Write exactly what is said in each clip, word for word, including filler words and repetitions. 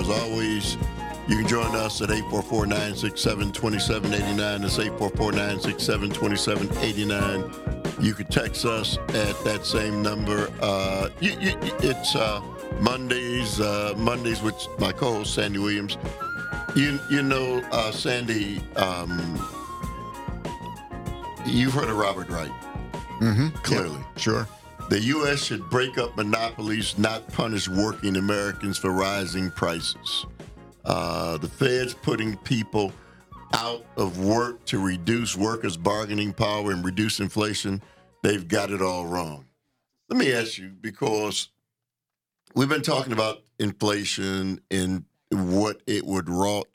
As always, you can join us at eight four four, nine six seven, two seven eight nine. That's eight four four, nine six seven, two seven eight nine. You can text us at that same number. Uh, you, you, it's uh, Mondays, uh, Mondays with my co-host, Sandy Williams. You you know, uh, Sandy, um, you've heard of Robert Wright. Mm-hmm. Clearly. Yeah, sure. The U S should break up monopolies, not punish working Americans for rising prices. Uh, the Fed's putting people out of work to reduce workers' bargaining power and reduce inflation. They've got it all wrong. Let me ask you, because we've been talking about inflation and what it would wrought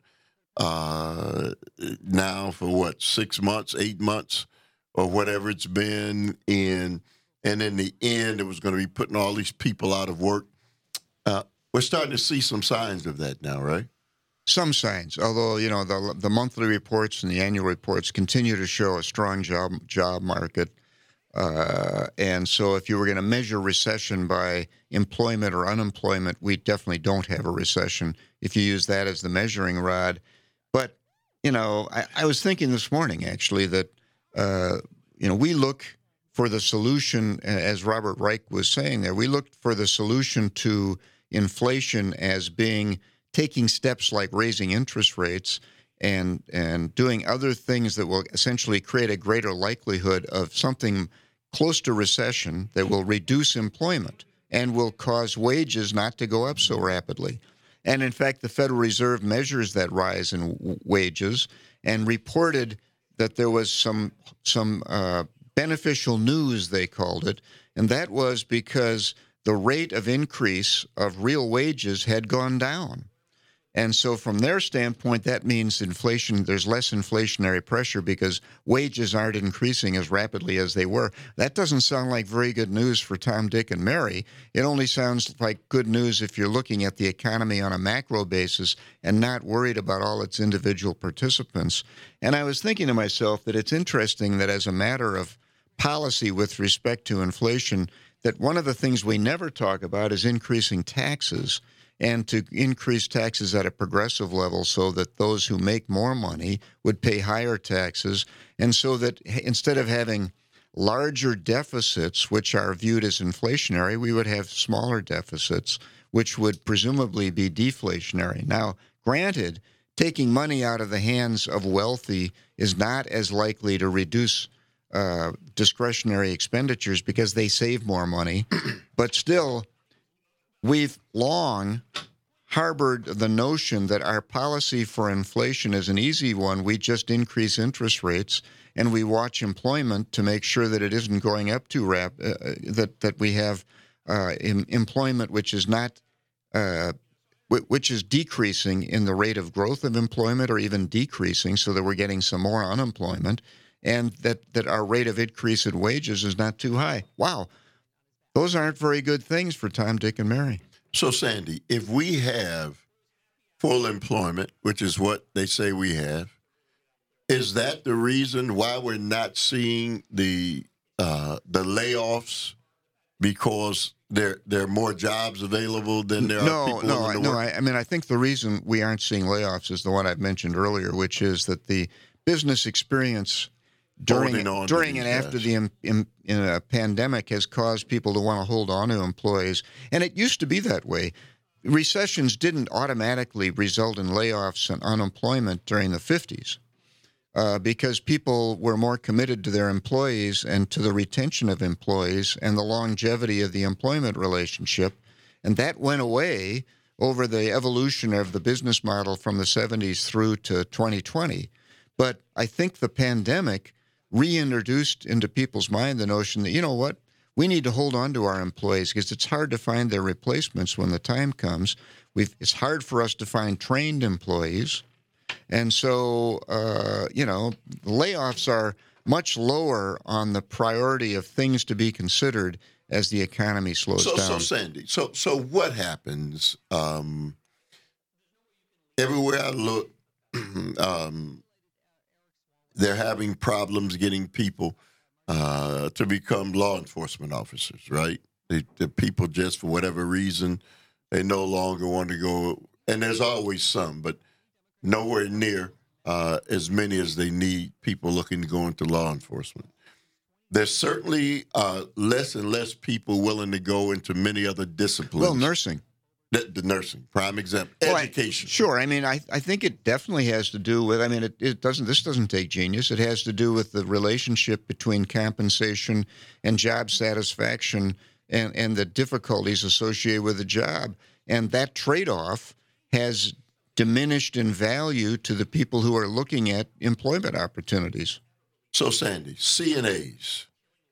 uh, now for what, six months, eight months, or whatever it's been. And, and in the end, it was going to be putting all these people out of work. Uh, we're starting to see some signs of that now, right? Some signs, although, you know, the the monthly reports and the annual reports continue to show a strong job job market. Uh, and so if you were going to measure recession by employment or unemployment, we definitely don't have a recession if you use that as the measuring rod. But, you know, I, I was thinking this morning, actually, that, uh, you know, we look for the solution, as Robert Reich was saying there, we looked for the solution to inflation as being taking steps like raising interest rates and and doing other things that will essentially create a greater likelihood of something close to recession that will reduce employment and will cause wages not to go up so rapidly. And in fact, the Federal Reserve measures that rise in w- wages and reported that there was some some uh, beneficial news, they called it, and that was because the rate of increase of real wages had gone down. And so from their standpoint, that means inflation, there's less inflationary pressure because wages aren't increasing as rapidly as they were. That doesn't sound like very good news for Tom, Dick, and Mary. It only sounds like good news if you're looking at the economy on a macro basis and not worried about all its individual participants. And I was thinking to myself that it's interesting that as a matter of policy with respect to inflation, that one of the things we never talk about is increasing taxes, and to increase taxes at a progressive level so that those who make more money would pay higher taxes, and so that instead of having larger deficits, which are viewed as inflationary, we would have smaller deficits, which would presumably be deflationary. Now, granted, taking money out of the hands of wealthy is not as likely to reduce uh, discretionary expenditures because they save more money, but still, we've long harbored the notion that our policy for inflation is an easy one. We just increase interest rates and we watch employment to make sure that it isn't going up too rap, uh, that that we have uh, em- employment which is not uh, w- which is decreasing in the rate of growth of employment or even decreasing, so that we're getting some more unemployment, and that that our rate of increase in wages is not too high. Wow. Those aren't very good things for Tom, Dick, and Mary. So, Sandy, if we have full employment, which is what they say we have, is that the reason why we're not seeing the uh, the layoffs? Because there there are more jobs available than there no, are people no, willing to no. work? I, I mean, I think the reason we aren't seeing layoffs is the one I've mentioned earlier, which is that the business experience during during and after guys. the in, in, in a pandemic has caused people to want to hold on to employees. And it used to be that way. Recessions didn't automatically result in layoffs and unemployment during the fifties uh, because people were more committed to their employees and to the retention of employees and the longevity of the employment relationship. And that went away over the evolution of the business model from the seventies through to twenty twenty. But I think the pandemic reintroduced into people's mind the notion that, you know what, we need to hold on to our employees because it's hard to find their replacements when the time comes. We've, it's hard for us to find trained employees. And so, uh, you know, layoffs are much lower on the priority of things to be considered as the economy slows so, down. So, Sandy, so so what happens? Um, everywhere I look, um, they're having problems getting people uh, to become law enforcement officers, right? The, the people just, for whatever reason, they no longer want to go and there's always some, but nowhere near uh, as many as they need people looking to go into law enforcement. There's certainly uh, less and less people willing to go into many other disciplines. Well, nursing. The, the nursing, prime example. Well, Education. I, sure. I mean, I, I think it definitely has to do with, I mean, it, it doesn't, this doesn't take genius. It has to do with the relationship between compensation and job satisfaction and, and the difficulties associated with the job. And that trade-off has diminished in value to the people who are looking at employment opportunities. So, Sandy, C N As.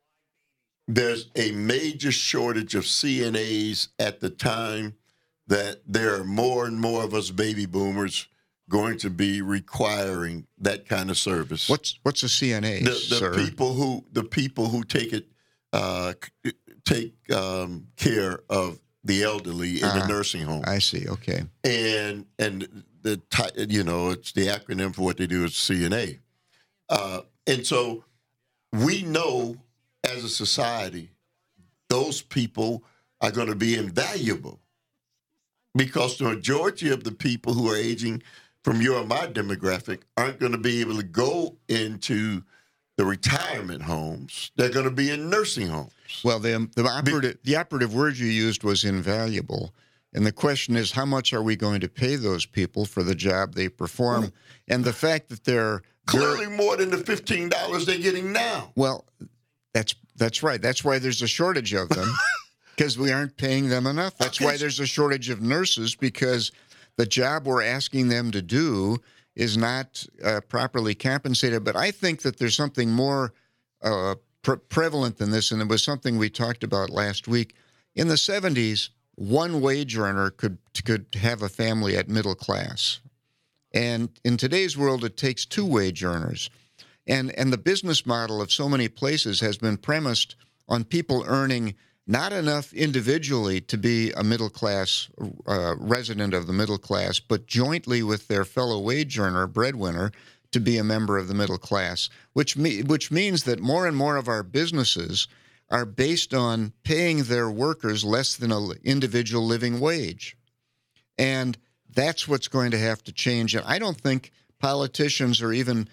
There's a major shortage of C N As at the time that there are more and more of us baby boomers going to be requiring that kind of service. What's what's a C N A, the, the sir? people who the people who take it uh, take um, care of the elderly in Ah, the nursing home. I see. Okay. and and the ti- you know it's the acronym for what they do is C N A, uh, and so we know as a society those people are going to be invaluable because the majority of the people who are aging from your and my demographic aren't going to be able to go into the retirement homes. They're going to be in nursing homes. Well, the the operative the operative word you used was invaluable. And the question is, how much are we going to pay those people for the job they perform? Well, and the fact that they're Clearly they're- more than the fifteen dollars they're getting now. well, that's that's right. That's why there's a shortage of them, because we aren't paying them enough. That's Okay. why there's a shortage of nurses, because the job we're asking them to do is not uh, properly compensated. But I think that there's something more uh, pre- prevalent than this, and it was something we talked about last week. In the seventies, one wage earner could could have a family at middle class. And in today's world, it takes two wage earners. And and the business model of so many places has been premised on people earning not enough individually to be a middle class uh, resident of the middle class, but jointly with their fellow wage earner, breadwinner, to be a member of the middle class, which me, which means that more and more of our businesses are based on paying their workers less than an individual living wage. And that's what's going to have to change. And I don't think politicians or even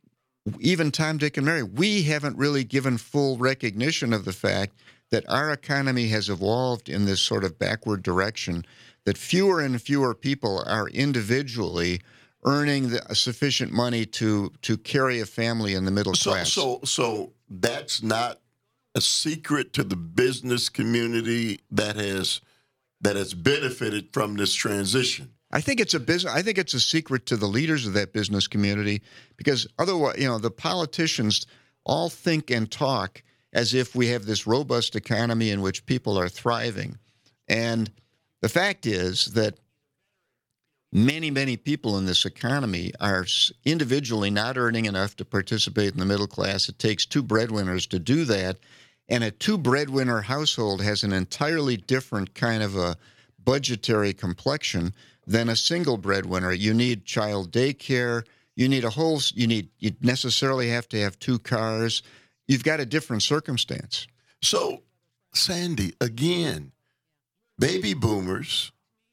even Tom, Dick, and Mary, we haven't really given full recognition of the fact that our economy has evolved in this sort of backward direction, that fewer and fewer people are individually earning the, sufficient money to to carry a family in the middle So, class. so, so that's not a secret to the business community that has that has benefited from this transition. I think it's a business. I think it's a secret to the leaders of that business community, because otherwise, you know, the politicians all think and talk as if we have this robust economy in which people are thriving. And the fact is that many, many people in this economy are individually not earning enough to participate in the middle class. It takes two breadwinners to do that. And a two breadwinner household has an entirely different kind of a budgetary complexion than a single breadwinner. You need child daycare. You need a whole, you need, you necessarily have to have two cars. You've got a different circumstance. So, Sandy, again, baby boomers,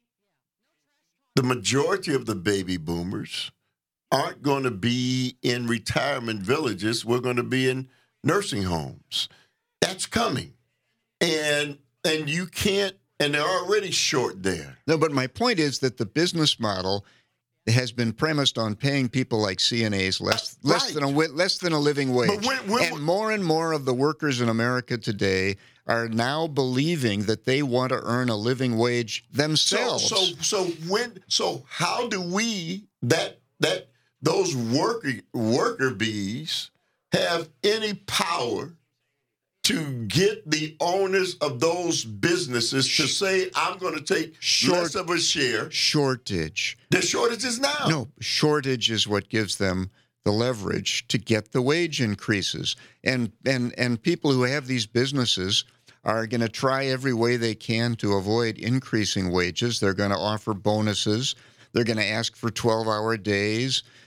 the majority of the baby boomers aren't going to be in retirement villages. We're going to be in nursing homes. That's coming. And and you can't, and they're already short there. No, but my point is that the business model has been premised on paying people like C N As less Uh, less right. than a wi- less than a living wage. But when- when- and more and more of the workers in America today are now believing that they want to earn a living wage So, themselves. so, so when, so how do we that that those worker worker bees have any power to get the owners of those businesses to say, I'm going to take Short- less of a share? Shortage. The shortages now. No, shortage is what gives them the leverage to get the wage increases. And and and people who have these businesses are going to try every way they can to avoid increasing wages. They're going to offer bonuses. They're going to ask for twelve-hour days.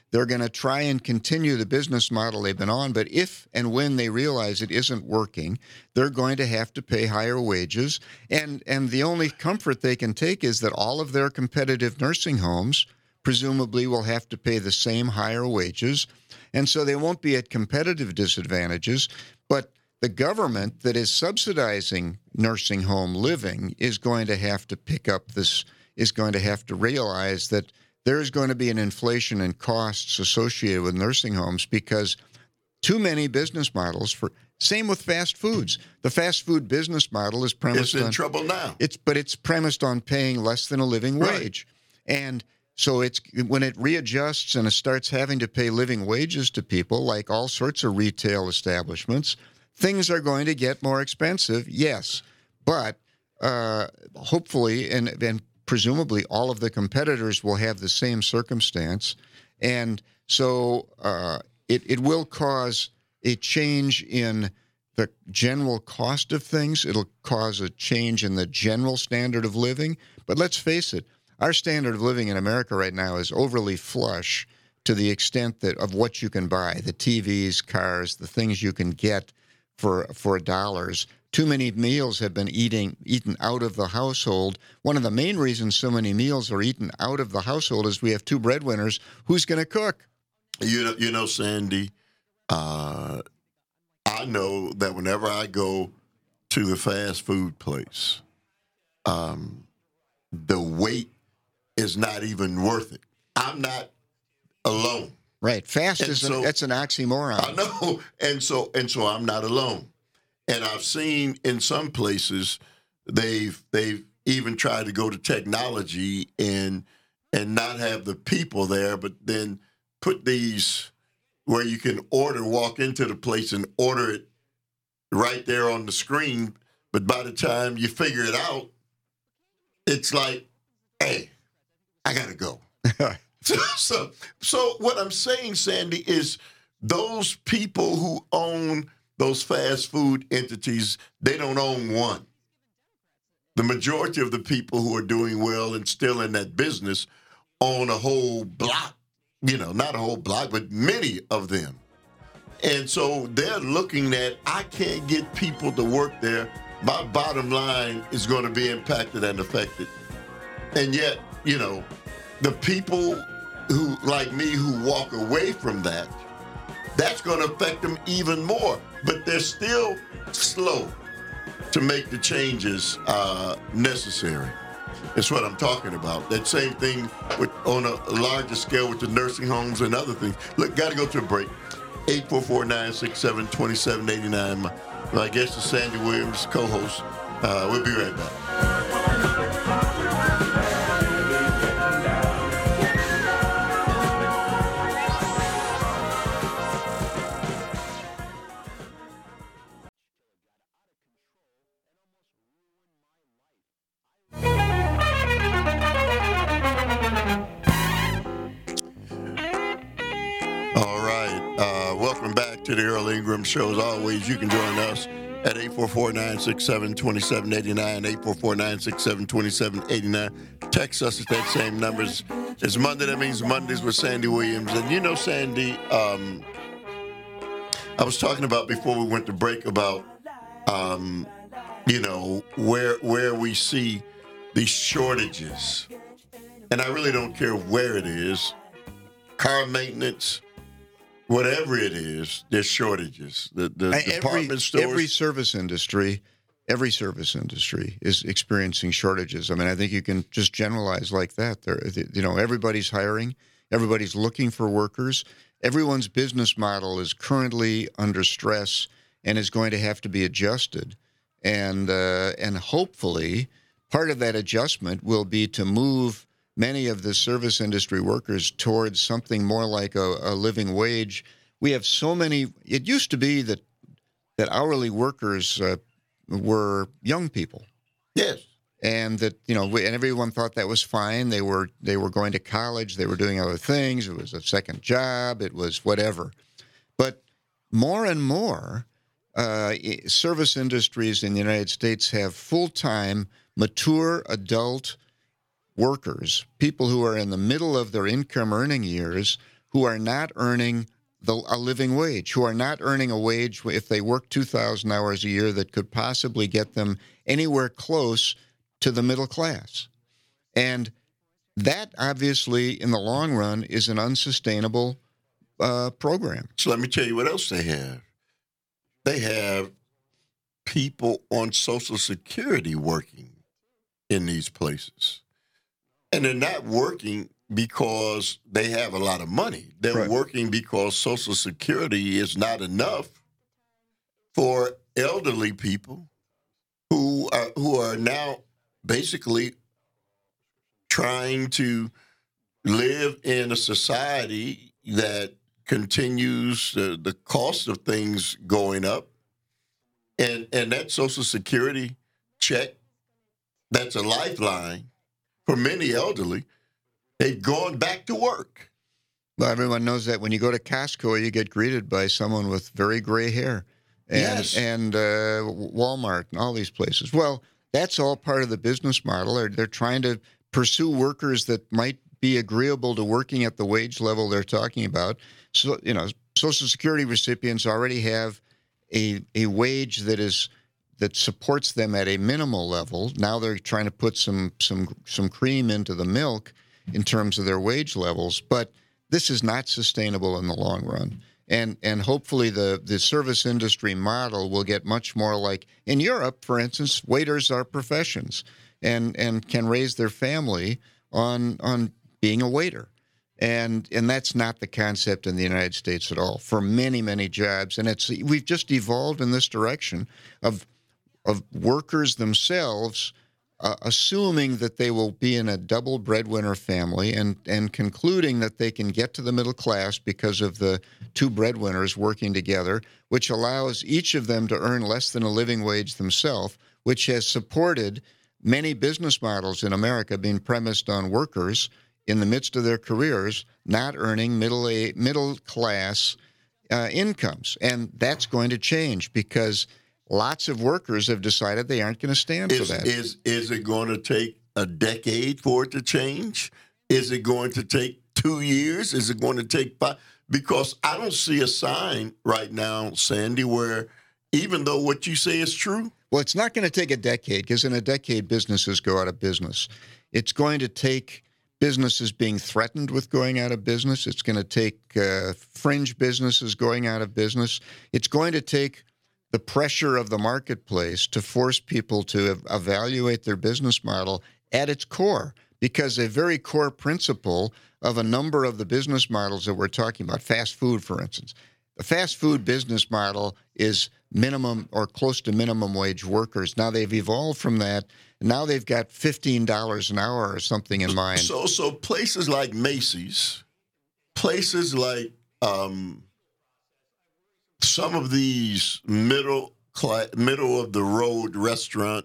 They're going to try and continue the business model they've been on, but if and when they realize it isn't working, they're going to have to pay higher wages. And, and the only comfort they can take is that all of their competitive nursing homes presumably will have to pay the same higher wages. And so they won't be at competitive disadvantages. But the government that is subsidizing nursing home living is going to have to pick up this, is going to have to realize that there's going to be an inflation in costs associated with nursing homes because too many business models for same with fast foods. The fast food business model is premised it's in on trouble now. It's but it's premised on paying less than a living wage. Right. And so it's when it readjusts and it starts having to pay living wages to people like all sorts of retail establishments, things are going to get more expensive, yes. But uh, hopefully and and presumably all of the competitors will have the same circumstance. And so uh, it, it will cause a change in the general cost of things. It'll cause a change in the general standard of living. But let's face it, our standard of living in America right now is overly flush to the extent that of what you can buy, the T Vs, cars, the things you can get for for dollars. Too many meals have been eating eaten out of the household. One of the main reasons so many meals are eaten out of the household is we have two breadwinners. Who's going to cook? You know, you know, Sandy, uh, I know that whenever I go to the fast food place, um, the wait is not even worth it. I'm not alone. Right. Fast And is so- an, that's an oxymoron. I know, and so and so I'm not alone. And I've seen in some places they've they've even tried to go to technology and and not have the people there, but then put these where you can order, walk into the place and order it right there on the screen. But by the time you figure it out, it's like, hey, I gotta go. So, so, so what I'm saying, Sandy, is those people who own those fast food entities, they don't own one. The majority of the people who are doing well and still in that business own a whole block, you know, not a whole block, but many of them. And so they're looking at, I can't get people to work there. My bottom line is going to be impacted and affected. And yet, you know, the people who, like me, who walk away from that, that's going to affect them even more. But they're still slow to make the changes uh, necessary. That's what I'm talking about. That same thing with on a larger scale with the nursing homes and other things. Look, got to go to a break. eight four four, nine six seven, two seven eight nine. My, my guest is Sandy Williams, co-host. Uh, we'll be right back. To the Earl Ingram Show. As always, you can join us at eight four four, nine six seven, two seven eight nine, eight four four, nine six seven, two seven eight nine. Text us at that same number. It's Monday. That means Mondays with Sandy Williams. And you know, Sandy, um, I was talking about before we went to break about, um, you know, where where we see these shortages. And I really don't care where it is. Car maintenance, whatever it is, there's shortages. The, the every, department stores. Every service industry, every service industry is experiencing shortages. I mean, I think you can just generalize like that. There, you know, everybody's hiring, everybody's looking for workers. Everyone's business model is currently under stress and is going to have to be adjusted. And uh, and hopefully, part of that adjustment will be to move many of the service industry workers towards something more like a, a living wage. We have so many. It used to be that that hourly workers uh, were young people. Yes. And that, you know, we, and everyone thought that was fine. They were they were going to college. They were doing other things. It was a second job. It was whatever. But more and more, uh, service industries in the United States have full-time, mature adult workers, people who are in the middle of their income earning years, who are not earning the, a living wage, who are not earning a wage if they work two thousand hours a year that could possibly get them anywhere close to the middle class. And that, obviously, in the long run, is an unsustainable uh, program. So let me tell you what else they have. They have people on Social Security working in these places. And they're not working because they have a lot of money. They're Right. working because Social Security is not enough for elderly people who are, who are now basically trying to live in a society that continues uh, the cost of things going up. And, and that Social Security check, that's a lifeline for many elderly. They've gone back to work. Well, everyone knows that when you go to Costco, you get greeted by someone with very gray hair. And, Yes. and uh, Walmart and all these places. Well, that's all part of the business model. They're, they're trying to pursue workers that might be agreeable to working at the wage level they're talking about. So, you know, Social Security recipients already have a a wage that is that supports them at a minimal level. Now they're trying to put some some some cream into the milk in terms of their wage levels, but this is not sustainable in the long run. And and hopefully the, the service industry model will get much more like in Europe, for instance. Waiters are professions and, and can raise their family on on being a waiter. And and that's not the concept in the United States at all for many, many jobs. And it's we've just evolved in this direction of of workers themselves uh, assuming that they will be in a double breadwinner family and, and concluding that they can get to the middle class because of the two breadwinners working together, which allows each of them to earn less than a living wage themselves, which has supported many business models in America being premised on workers in the midst of their careers not earning middle a, middle class uh, incomes. And that's going to change because lots of workers have decided they aren't going to stand Is, for that. is, is it going to take a decade for it to change? Is it going to take two years? Is it going to take five? Because I don't see a sign right now, Sandy, where even though what you say is true. Well, it's not going to take a decade because in a decade, businesses go out of business. It's going to take businesses being threatened with going out of business. It's going to take uh, fringe businesses going out of business. It's going to take the pressure of the marketplace to force people to ev- evaluate their business model at its core, because a very core principle of a number of the business models that we're talking about, fast food, for instance, the fast food business model is minimum or close to minimum wage workers. Now they've evolved from that. Now they've got fifteen dollars an hour or something in mind. So, so places like Macy's, places like um, some of these middle class, middle of the road restaurant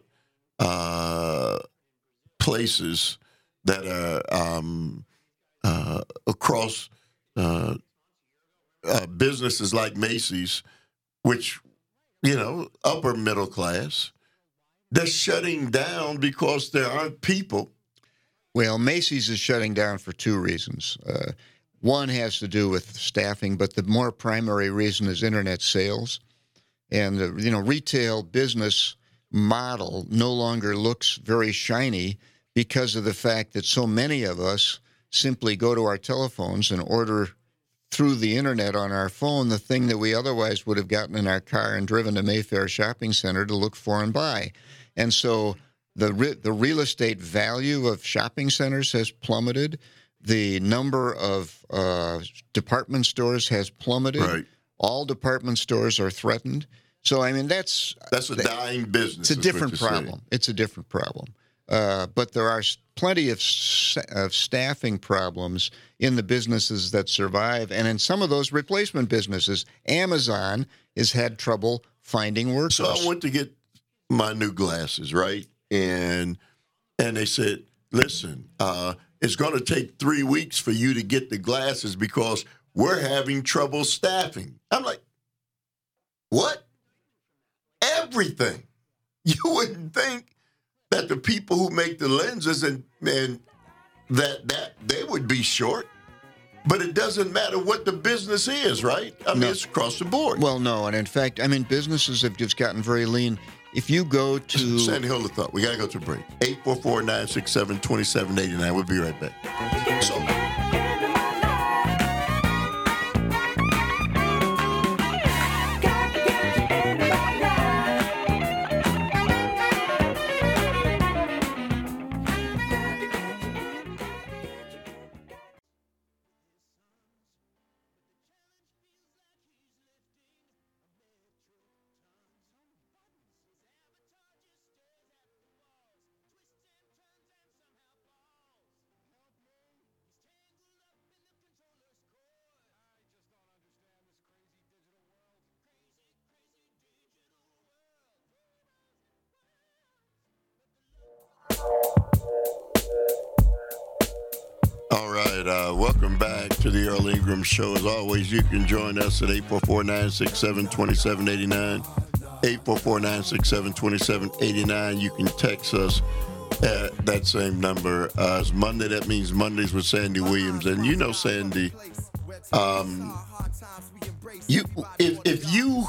uh, places that are um, uh, across uh, uh, businesses like Macy's, which, you know, upper middle class, they're shutting down because there aren't people. Well, Macy's is shutting down for two reasons. Uh, one has to do with staffing, but the more primary reason is internet sales. And the you know retail business model no longer looks very shiny because of the fact that so many of us simply go to our telephones and order through the internet on our phone the thing that we otherwise would have gotten in our car and driven to Mayfair Shopping Center to look for and buy. And so the re- the real estate value of shopping centers has plummeted. The number of uh, department stores has plummeted. Right. All department stores are threatened. So, I mean, that's... That's a dying business. It's a is what different you're problem. saying. It's a different problem. Uh, but there are s- plenty of, s- of staffing problems in the businesses that survive. And in some of those replacement businesses, Amazon has had trouble finding workers. So I went to get my new glasses, right? And and they said, listen, uh, it's going to take three weeks for you to get the glasses because we're having trouble staffing. I'm like, what? Everything. You wouldn't think that the people who make the lenses and, and that that they would be short. But it doesn't matter what the business is, right? I mean, No. it's across the board. Well, no, and in fact, I mean, businesses have just gotten very lean. If you go to Sandy, hold the thought. We got to go to a break. eight four four, nine six seven, two seven eight nine. We'll be right back. So, all right. Uh, welcome back to the Earl Ingram Show. As always, you can join us at eight four four, nine six seven, two seven eight nine. eight four four, nine six seven, two seven eight nine. You can text us at that same number. Uh, it's Monday. That means Mondays with Sandy Williams. And you know, Sandy, um, you if if you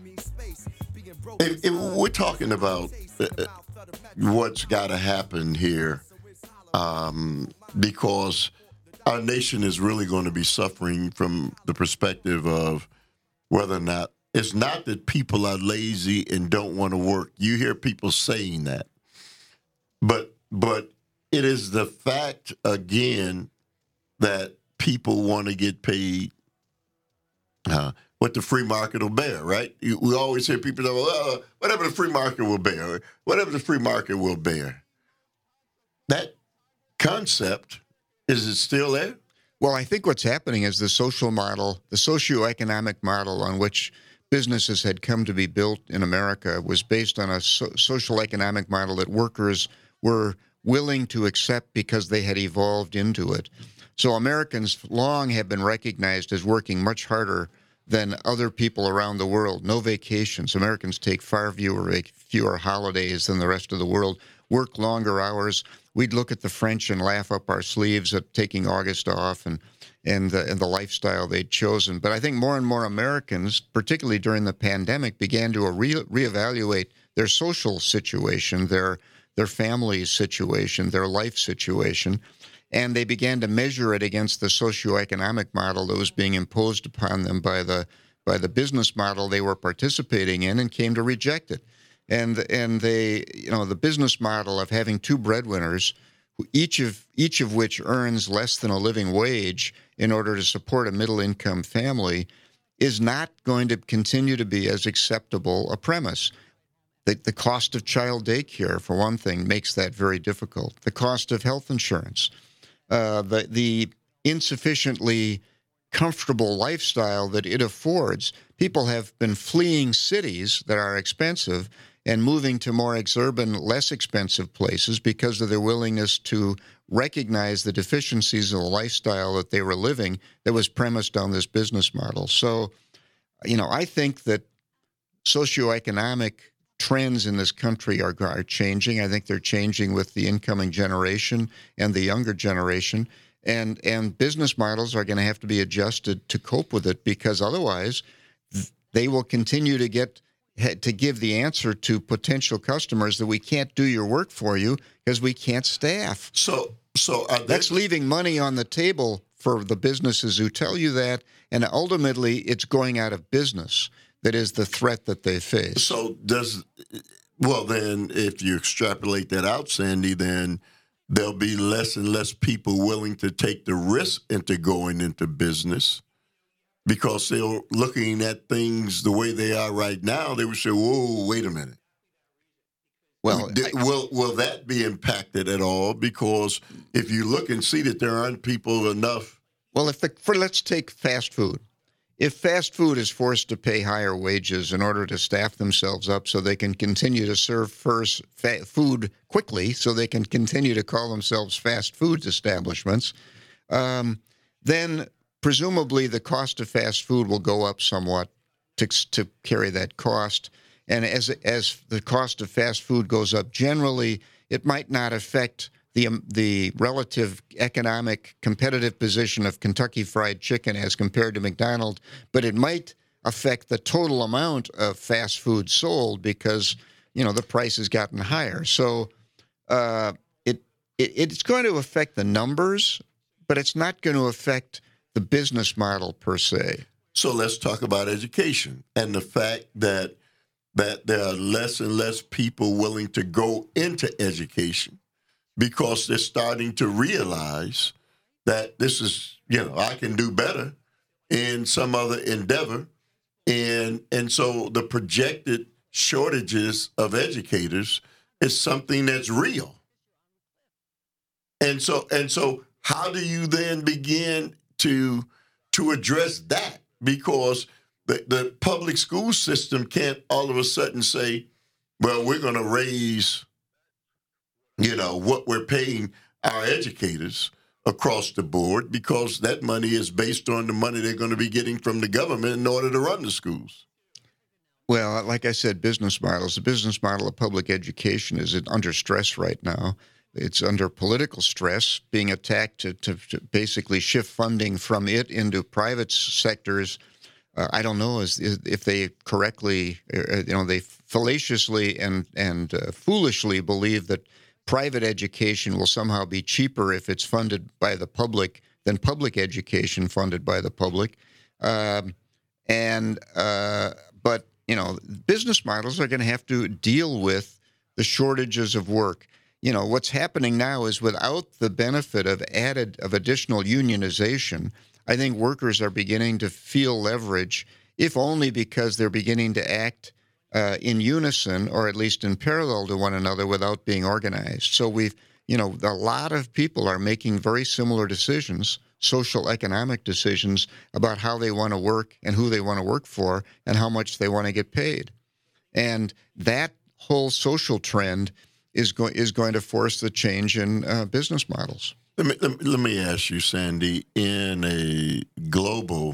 if, if we're talking about uh, what's got to happen here, um, because our nation is really going to be suffering from the perspective of whether or not it's not that people are lazy and don't want to work. You hear people saying that, but but it is the fact again that people want to get paid uh, what the free market will bear. Right? You, we always hear people say, "Well, uh, whatever the free market will bear, whatever the free market will bear." That concept, is it still there? Well, I think what's happening is the social model, the socioeconomic model on which businesses had come to be built in America was based on a so- social economic model that workers were willing to accept because they had evolved into it. So Americans long have been recognized as working much harder than other people around the world. No vacations. Americans take far fewer, fewer holidays than the rest of the world, work longer hours. We'd look at the French and laugh up our sleeves at taking August off and and the, and the lifestyle they'd chosen. But I think more and more Americans, particularly during the pandemic, began to re- reevaluate their social situation, their their family situation, their life situation, and they began to measure it against the socioeconomic model that was being imposed upon them by the by the business model they were participating in, and came to reject it. And and they, you know, the business model of having two breadwinners, who each of each of which earns less than a living wage in order to support a middle-income family, is not going to continue to be as acceptable a premise. The, the cost of child daycare, for one thing, makes that very difficult. The cost of health insurance, uh, the the insufficiently comfortable lifestyle that it affords. People have been fleeing cities that are expensive and moving to more exurban, less expensive places because of their willingness to recognize the deficiencies of the lifestyle that they were living that was premised on this business model. So, you know, I think that socioeconomic trends in this country are, are changing. I think they're changing with the incoming generation and the younger generation. And and business models are going to have to be adjusted to cope with it, because otherwise they will continue to get to give the answer to potential customers that we can't do your work for you because we can't staff. So, so are they, that's leaving money on the table for the businesses who tell you that, and ultimately it's going out of business. That is the threat that they face. So does well then, if you extrapolate that out, Sandy, then there'll be less and less people willing to take the risk into going into business, because they're looking at things the way they are right now. They would say, "Whoa, wait a minute." Well, Did, I, will will that be impacted at all? Because if you look and see that there aren't people enough. Well, if the, for let's take fast food. If fast food is forced to pay higher wages in order to staff themselves up so they can continue to serve first fa- food quickly, so they can continue to call themselves fast food establishments, um, then presumably the cost of fast food will go up somewhat to, to carry that cost. And as as the cost of fast food goes up generally, it might not affect the um, the relative economic competitive position of Kentucky Fried Chicken as compared to McDonald's, but it might affect the total amount of fast food sold because, you know, the price has gotten higher. So uh, it, it it's going to affect the numbers, but it's not going to affect the business model per se. So let's talk about education and the fact that that there are less and less people willing to go into education because they're starting to realize that this is, you know, I can do better in some other endeavor. And and so the projected shortages of educators is something that's real. And so and so how do you then begin to to address that? Because the, the public school system can't all of a sudden say, well, we're going to raise, you know, what we're paying our educators across the board, because that money is based on the money they're going to be getting from the government in order to run the schools. Well, like I said, business models, the business model of public education is under stress right now. It's under political stress, being attacked to, to, to basically shift funding from it into private sectors. Uh, I don't know is, is, if they correctly, uh, you know, they fallaciously and and uh, foolishly believe that private education will somehow be cheaper if it's funded by the public than public education funded by the public. Um, and uh, but you know, business models are going to have to deal with the shortages of work. You know, what's happening now is without the benefit of added of additional unionization, I think workers are beginning to feel leverage, if only because they're beginning to act uh, in unison or at least in parallel to one another without being organized. So we've, you know, a lot of people are making very similar decisions, social economic decisions about how they want to work and who they want to work for and how much they want to get paid. And that whole social trend is going is going to force the change in uh, business models. Let me, let me let me ask you, Sandy, in a global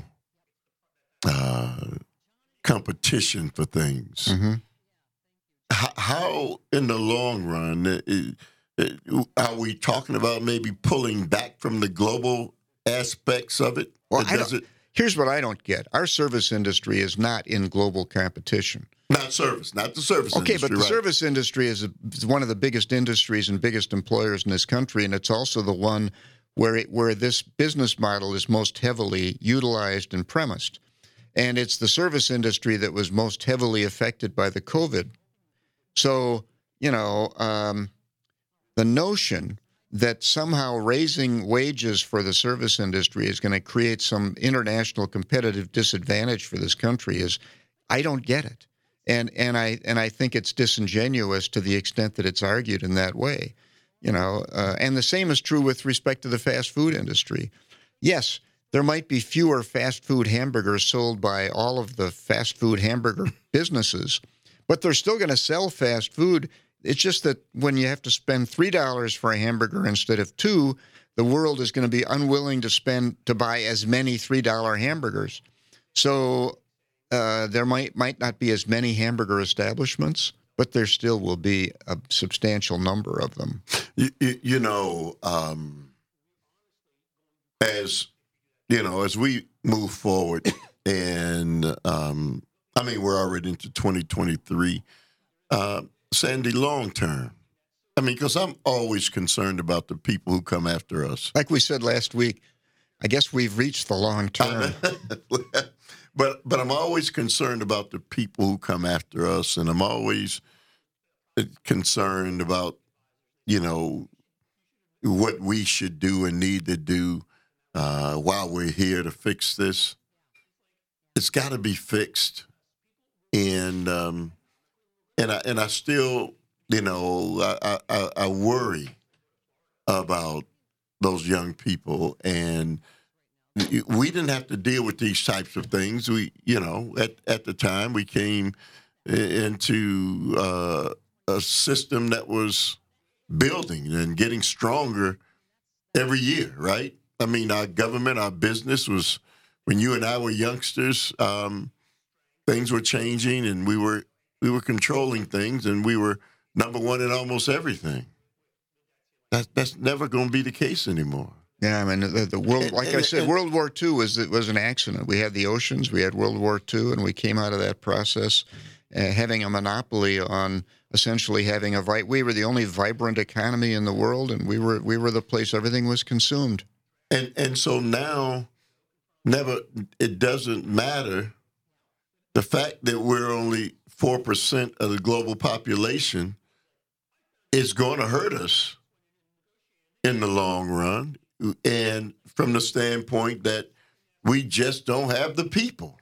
uh, competition for things, Mm-hmm. how, how in the long run it, it, are we talking about maybe pulling back from the global aspects of it? Well, Or I does don't, it here's what I don't get: our service industry is not in global competition. not service, not the service Okay, industry, but the right? service industry is, a, is one of the biggest industries and biggest employers in this country, and it's also the one where it, where this business model is most heavily utilized and premised. And it's the service industry that was most heavily affected by the COVID. So, you know, um, the notion that somehow raising wages for the service industry is going to create some international competitive disadvantage for this country is, I don't get it. And and I and I think it's disingenuous to the extent that it's argued in that way, you know. Uh, and the same is true with respect to the fast food industry. Yes, there might be fewer fast food hamburgers sold by all of the fast food hamburger businesses, but they're still going to sell fast food. It's just that when you have to spend three dollars for a hamburger instead of two, the world is going to be unwilling to spend to buy as many three dollar hamburgers. So. Uh, there might might not be as many hamburger establishments, but there still will be a substantial number of them. You, you, you know, um, as you know, as we move forward, and um, I mean, we're already into twenty twenty-three. Uh, Sandy, long term. I mean, because I'm always concerned about the people who come after us. Like we said last week, I guess we've reached the long term. But but I'm always concerned about the people who come after us, and I'm always concerned about, you know, what we should do and need to do uh, while we're here to fix this. It's got to be fixed, and um, and I and I still, you know, I, I, I worry about those young people. And we didn't have to deal with these types of things. We, you know, at, at the time we came into uh, a system that was building and getting stronger every year, right? I mean, our government, our business was, when you and I were youngsters, um, things were changing, and we were we were controlling things, and we were number one in almost everything. That, that's never going to be the case anymore. Yeah, I mean, the, the world, And- like and- I said, and- World War Two was was an accident. We had the oceans, we had World War Two, and we came out of that process uh, having a monopoly on essentially having a vi- we were the only vibrant economy in the world, and we were we were the place everything was consumed. And and so now, never it doesn't matter. The fact that we're only four percent of the global population is going to hurt us in the long run, and from the standpoint that we just don't have the people,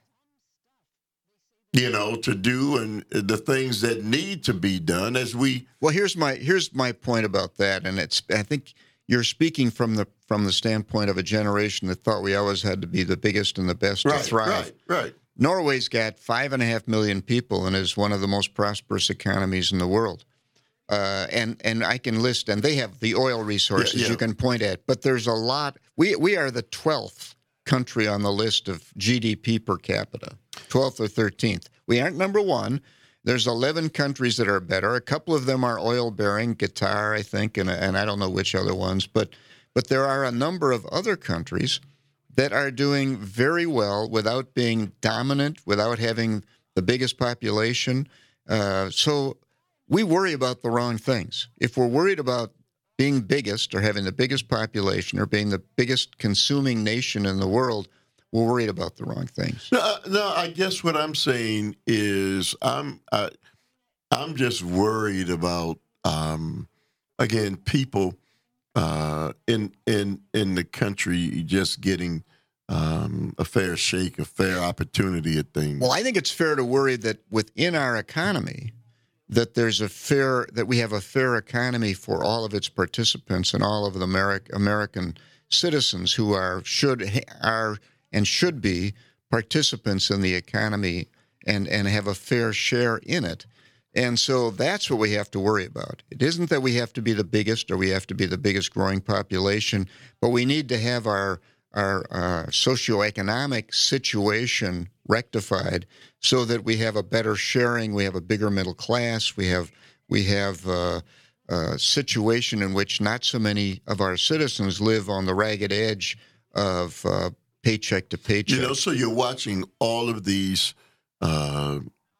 you know, to do and the things that need to be done as we. Well, here's my here's my point about that, and it's I think you're speaking from the from the standpoint of a generation that thought we always had to be the biggest and the best Right, to thrive. right, right. Norway's got five and a half million people and is one of the most prosperous economies in the world. Uh, and and I can list, and they have the oil resources Yeah, yeah. you can point at, but there's a lot. We we are the twelfth country on the list of G D P per capita, twelfth or thirteenth. We aren't number one. There's eleven countries that are better. A couple of them are oil-bearing, Qatar, I think, and and I don't know which other ones, but but there are a number of other countries that are doing very well without being dominant, without having the biggest population. Uh, so we worry about the wrong things. If we're worried about being biggest or having the biggest population or being the biggest consuming nation in the world, we're worried about the wrong things. No, no. I guess what I'm saying is I'm I, I'm just worried about um, again people uh, in in in the country just getting um, a fair shake, a fair opportunity at things. Well, I think it's fair to worry that within our economy, that there's a fair that we have a fair economy for all of its participants and all of the Ameri- American citizens who are should are and should be participants in the economy and and have a fair share in it. And so that's what we have to worry about. It isn't that we have to be the biggest or we have to be the biggest growing population, but we need to have our our uh, socioeconomic situation rectified so that we have a better sharing, we have a bigger middle class, we have we have uh, a situation in which not so many of our citizens live on the ragged edge of uh, paycheck to paycheck. You know, so you're watching all of these uh,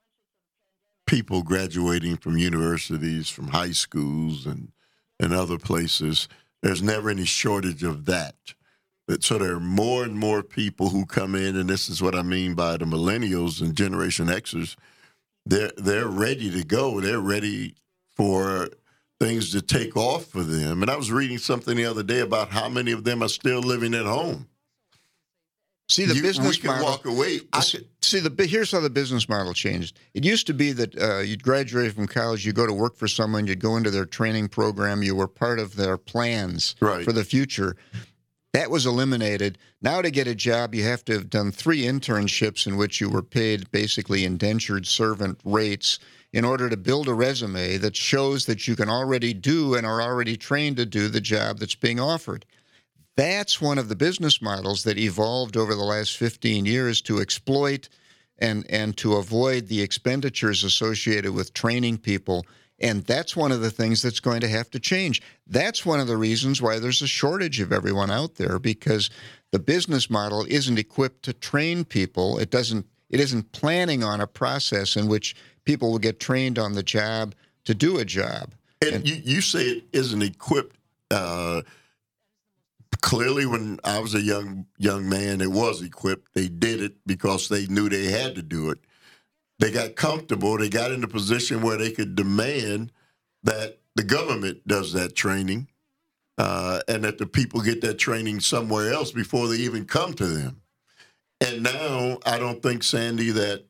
people graduating from universities, from high schools, and and other places. There's never any shortage of that. So there are more and more people who come in, and this is what I mean by the millennials and Generation Xers. They're they're ready to go. They're ready for things to take off for them. And I was reading something the other day about how many of them are still living at home. See, the You- business we can model. walk away. I See, could- see, the here's how the business model changed. It used to be that uh, you'd graduate from college, you go to work for someone, you'd go into their training program, you were part of their plans Right. for the future. That was eliminated. Now to get a job, you have to have done three internships in which you were paid basically indentured servant rates in order to build a resume that shows that you can already do and are already trained to do the job that's being offered. That's one of the business models that evolved over the last fifteen years to exploit and, and to avoid the expenditures associated with training people. And that's one of the things that's going to have to change. That's one of the reasons why there's a shortage of everyone out there, because the business model isn't equipped to train people. It doesn't. It isn't planning on a process in which people will get trained on the job to do a job. And you, you say it isn't equipped. Uh, clearly, when I was a young young man, it was equipped. They did it because they knew they had to do it. They got comfortable. They got in a position where they could demand that the government does that training uh, and that the people get that training somewhere else before they even come to them. And now I don't think, Sandy, that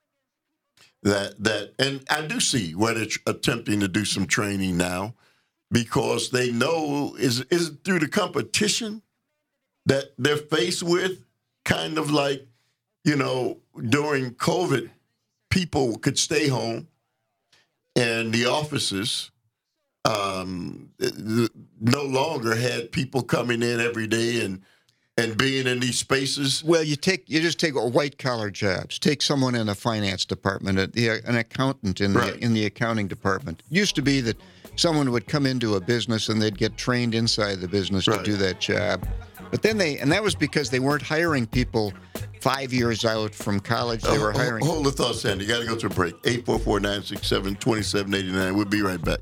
that that and I do see where they're attempting to do some training now because they know is is it through the competition that they're faced with, kind of like, you know, during COVID, people could stay home and the offices um, no longer had people coming in every day and and being in these spaces? Well, you take you just take white collar jobs. Take someone in a finance department, a, the, an accountant in the Right. in the accounting department. It used to be that someone would come into a business and they'd get trained inside the business Right. to do that job. But then they, and that was because they weren't hiring people five years out from college. They Oh, were ho- hiring. Hold the thought, Sandy. You got to go to a break. eight four four, nine six seven, two seven eight nine. We'll be right back.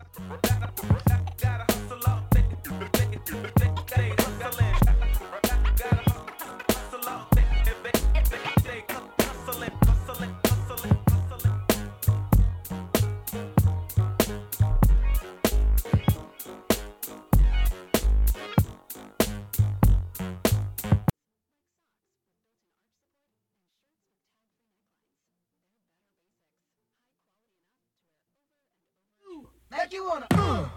Like you wanna. Uh.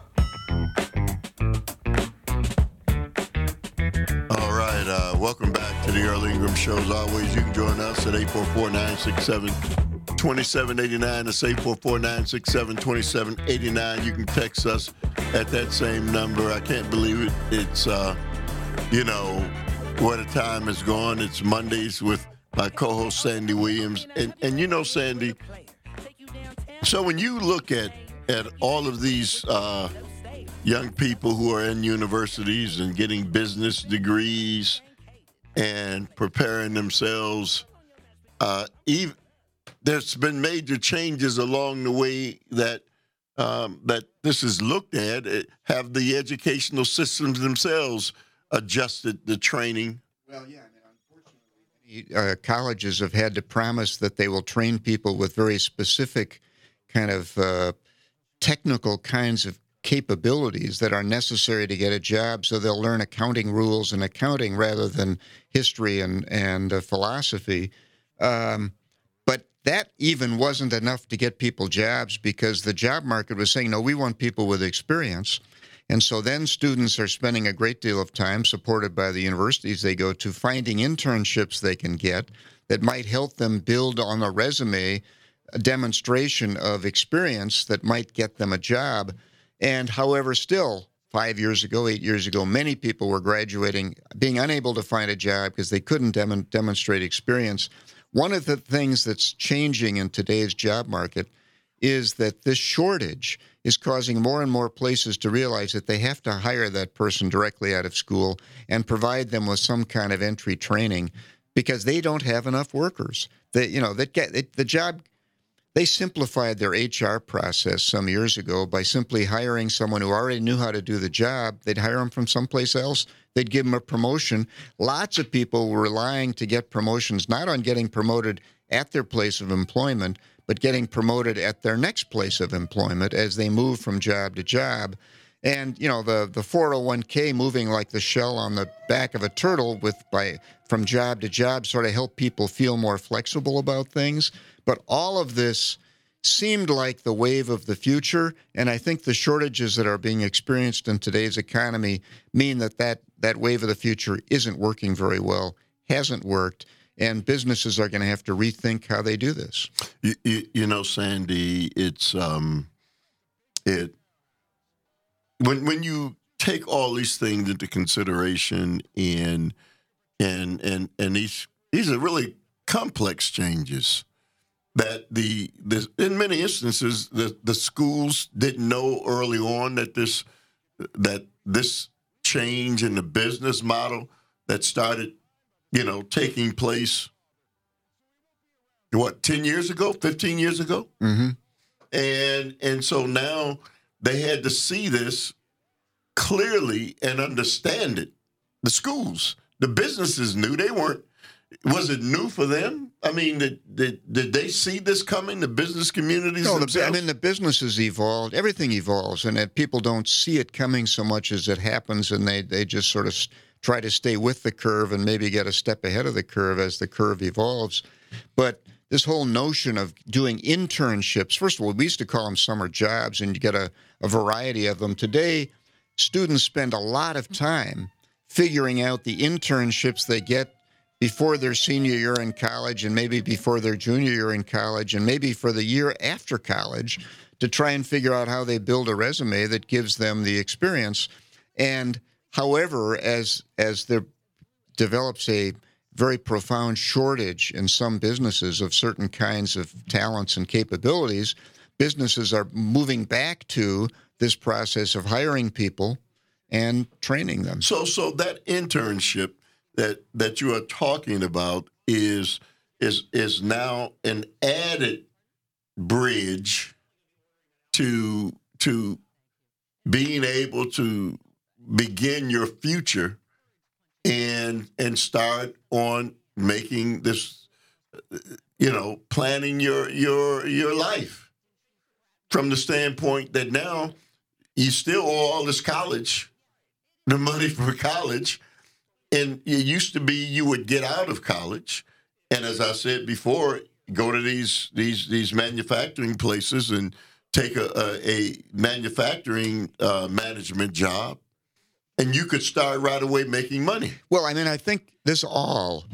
All right. Uh, welcome back to the Earl Ingram Show. As always, you can join us at eight four four, nine six seven, two seven eight nine. That's eight four four, nine six seven, two seven eight nine. You can text us at that same number. I can't believe it. It's, uh, you know, what a time has gone. It's Mondays with my co-host, Sandy Williams. And, and you know, Sandy, so when you look at at all of these uh, young people who are in universities and getting business degrees and preparing themselves, uh, even, there's been major changes along the way that um, that this is looked at. It, have the educational systems themselves adjusted the training? Well, yeah. I mean, unfortunately, uh, colleges have had to promise that they will train people with very specific kind of uh, technical kinds of capabilities that are necessary to get a job, so they'll learn accounting rules and accounting rather than history and, and uh, philosophy. Um, but that even wasn't enough to get people jobs, because the job market was saying, no, we want people with experience. And so then students are spending a great deal of time, supported by the universities they go to, finding internships they can get that might help them build on a resume a demonstration of experience that might get them a job. And however, still, five years ago, eight years ago, many people were graduating, being unable to find a job because they couldn't dem- demonstrate experience. One of the things that's changing in today's job market is that this shortage is causing more and more places to realize that they have to hire that person directly out of school and provide them with some kind of entry training, because they don't have enough workers. That, you know, that get it, the job. They simplified their H R process some years ago by simply hiring someone who already knew how to do the job. They'd hire them from someplace else. They'd give them a promotion. Lots of people were relying to get promotions, not on getting promoted at their place of employment, but getting promoted at their next place of employment as they move from job to job. And, you know, the, the four oh one k moving like the shell on the back of a turtle with by from job to job sort of helped people feel more flexible about things. But all of this seemed like the wave of the future, and I think the shortages that are being experienced in today's economy mean that that, that wave of the future isn't working very well, hasn't worked, and businesses are going to have to rethink how they do this. You, you, you know, Sandy, it's um, it when when you take all these things into consideration, and and and and these these are really complex changes that the, the in many instances the the schools didn't know early on that this that this change in the business model that started, you know, taking place, what, ten years ago, fifteen years ago? Mm-hmm. And and so now they had to see this clearly and understand it. The schools, the businesses knew. They weren't, was it new for them? I mean, did, did, did they see this coming, the business communities No, the, themselves? I mean, the businesses evolved. Everything evolves, and that people don't see it coming so much as it happens, and they, they just sort of try to stay with the curve and maybe get a step ahead of the curve as the curve evolves. But this whole notion of doing internships, first of all, we used to call them summer jobs, and you get a, a variety of them. Today, students spend a lot of time figuring out the internships they get before their senior year in college, and maybe before their junior year in college, and maybe for the year after college, to try and figure out how they build a resume that gives them the experience. And however, as as they're develops a very profound shortage in some businesses of certain kinds of talents and capabilities, businesses are moving back to this process of hiring people and training them. So, so that internship that that you are talking about is is is now an added bridge to to being able to begin your future and and start on making this, you know, planning your your your life from the standpoint that now you still owe all this college, the money for college. And it used to be you would get out of college, and as I said before, go to these these these manufacturing places and take a, a, a manufacturing uh, management job, and you could start right away making money. Well, I mean, I think this all,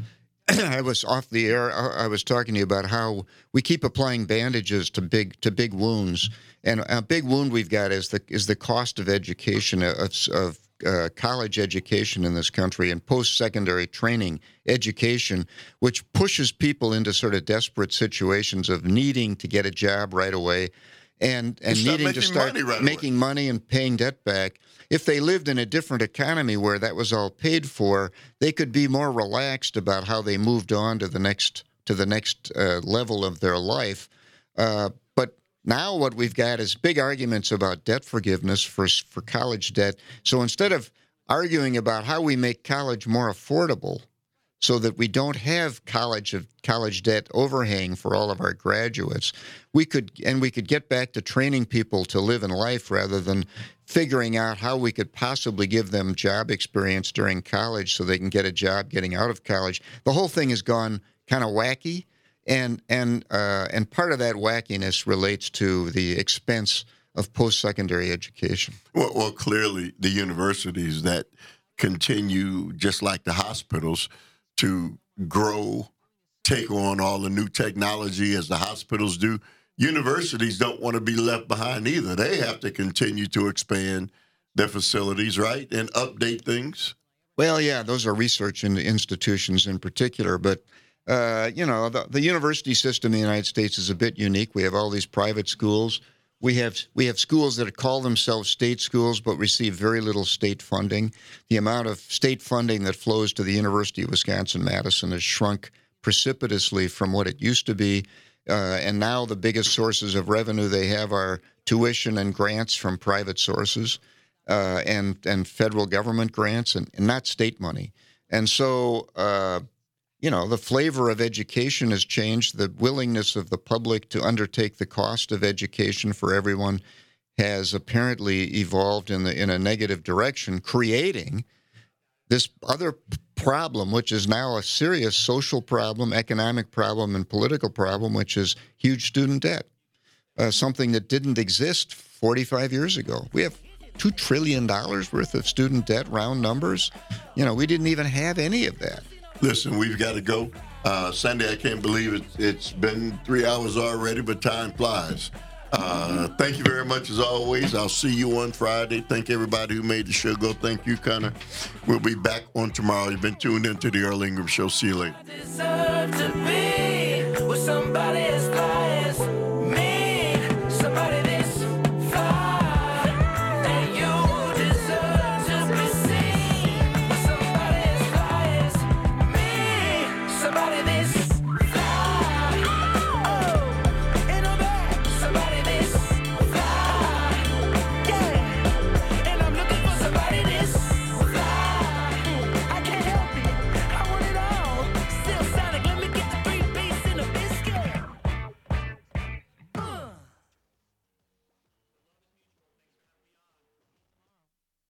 I was off the air, I was talking to you about how we keep applying bandages to big to big wounds. And a big wound we've got is the is the cost of education, of, of uh, college education in this country and post-secondary training education, which pushes people into sort of desperate situations of needing to get a job right away and, and needing to start money right making away. money and paying debt back. If they lived in a different economy where that was all paid for, they could be more relaxed about how they moved on to the next to the next uh, level of their life. Uh, but now what we've got is big arguments about debt forgiveness for for college debt. So instead of arguing about how we make college more affordable so that we don't have college of college debt overhang for all of our graduates, we could and we could get back to training people to live in life rather than figuring out how we could possibly give them job experience during college so they can get a job getting out of college. The whole thing has gone kind of wacky, and and uh, and part of that wackiness relates to the expense of post-secondary education. Well, well, clearly the universities that continue, just like the hospitals, to grow, take on all the new technology as the hospitals do. Universities don't want to be left behind either. They have to continue to expand their facilities, right, and update things. Well, yeah, those are research in institutions in particular, but uh, you know, the, the university system in the United States is a bit unique. We have all these private schools. We have we have schools that call themselves state schools but receive very little state funding. The amount of state funding that flows to the University of Wisconsin-Madison has shrunk precipitously from what it used to be. Uh, and now the biggest sources of revenue they have are tuition and grants from private sources uh, and, and federal government grants and, and not state money. And so, uh, you know, the flavor of education has changed. The willingness of the public to undertake the cost of education for everyone has apparently evolved in the in a negative direction, creating this other problem, which is now a serious social problem, economic problem, and political problem, which is huge student debt, uh, something that didn't exist forty-five years ago. We have two trillion dollars worth of student debt, round numbers. You know, we didn't even have any of that. Listen, we've got to go. Uh, Sunday, I can't believe it. It's been three hours already, but time flies. Uh, thank you very much, as always. I'll see you on Friday. Thank everybody who made the show go. Thank you, Connor. We'll be back on tomorrow. You've been tuned into the Earl Ingram Show. See you later.